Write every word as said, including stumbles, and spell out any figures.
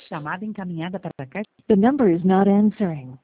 Chamada encaminhada para cá. The number is not answering.